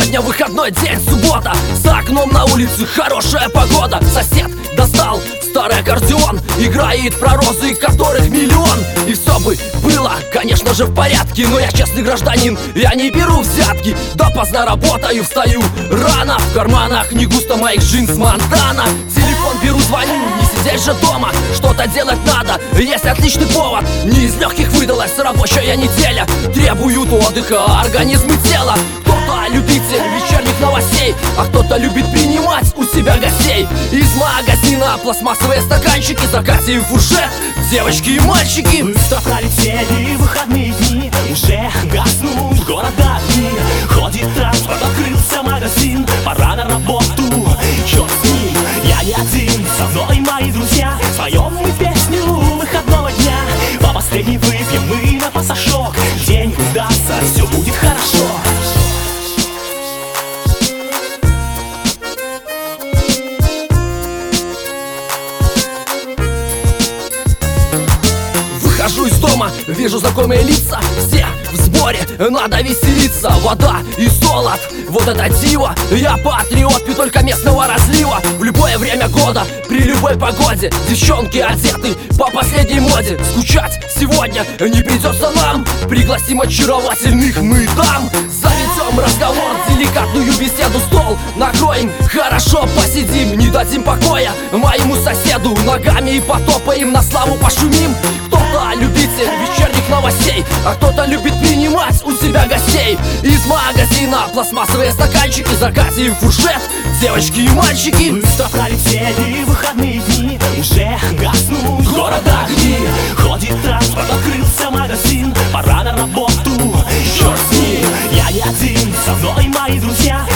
Сегодня выходной день, суббота. За окном на улице хорошая погода. Сосед достал старый аккордеон, играет про розы, которых миллион. И все бы было, конечно же, в порядке, но я честный гражданин, я не беру взятки. Допоздна работаю, встаю рано, в карманах не густо моих джинс Монтана. Телефон беру, звоню, не сидеть же дома, что-то делать надо, есть отличный повод. Не из легких выдалась рабочая неделя, требуют отдыха организм и тело. Кто-то любитель вечерних новостей, а кто-то любит принимать у себя гостей. Из магазина пластмассовые стаканчики, закатим фуршет, девочки и мальчики. Быстро пролетели выходные дни, уже гаснут города огни. Ходит транспорт, открылся магазин, пора на работу, черт с ним, я не один. Со мной мои друзья, споем мы песню выходного дня. По последней выпьем мы на пасашок, день удастся, все будет хорошо. Выхожу из дома, вижу знакомые лица, все в сборе, надо веселиться. Вода и солод, вот это диво. Я патриот, пью только местного разлива. В любое время года, при любой погоде, девчонки одеты по последней моде. Скучать сегодня не придется нам, пригласим очаровательных мы там. Заведем разговор, деликатную беседу, стол накроем, хорошо посидим, не дадим покоя моему соседу, ногами и потопаем, на славу пошумим. Кто-то любитель вечерних новостей, а кто-то любит принимать у себя гостей. Из магазина пластмассовые стаканчики, закатим фуршет, девочки и мальчики. Быстро пролетели выходные дни, уже гаснут города огни. Ходит транспорт, открылся магазин, пора на работу, черт с ним, я не один. Со мной мои друзья,